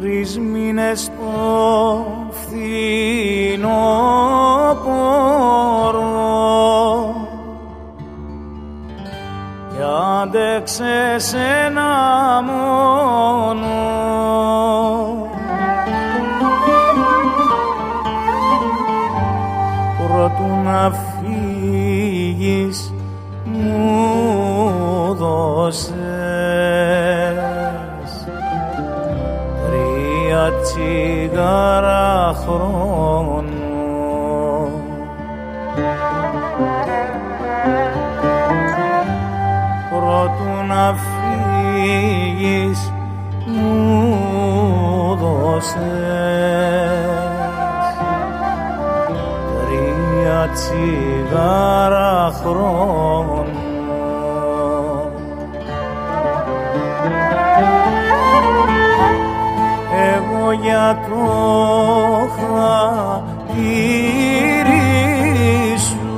3 μήνες στο φθινόπωρο κι άντεξες ένα μόνο. Προτού να φύγεις μου δώσες 3 τσιγάρα χρόνο. Προτού να φύγεις μου δώσες 3 τσιγάρα χρόνο. Εγώ για το χατήρι σου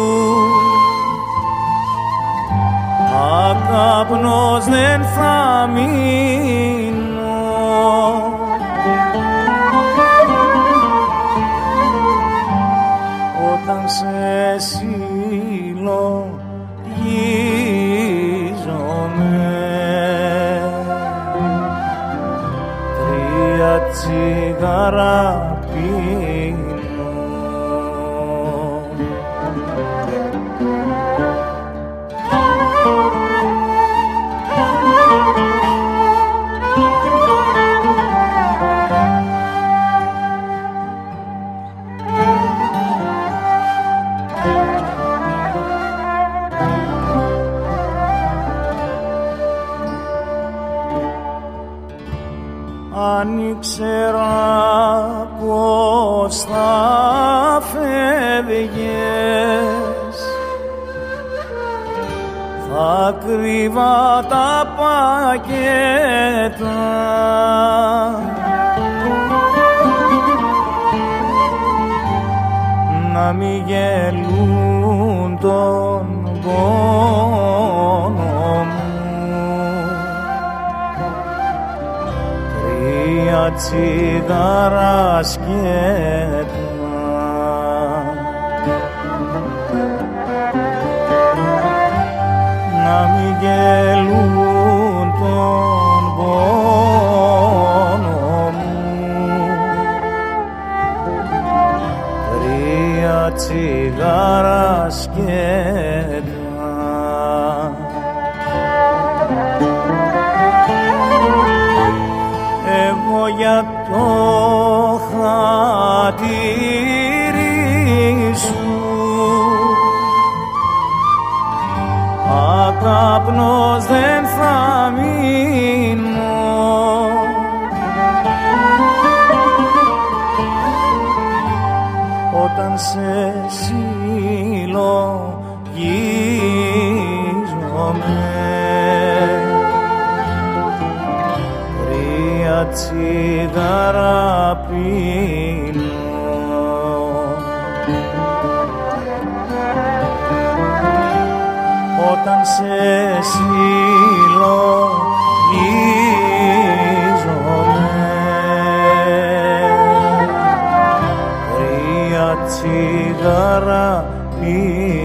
ακαπνός δεν θα μείνω. Όταν σε συλλογίζομαι 3 τσιγάρα πίνω. Αν ήξερα πως θα φεύγες θα κρύβα τα πακέτα να μη γελούν τον πόνο μου. 3 τσιγάρα σκέτα να μη γελούν τον πόνο μου. 3 τσιγάρα σκέτα. Εγώ για το χατήρι σου ακαπνός δεν θα μείνω. Όταν σε συλλογίζομαι 3 τσιγάρα πίνω. Όταν σε συλλογίζομαι 3 τσιγάρα πίνω.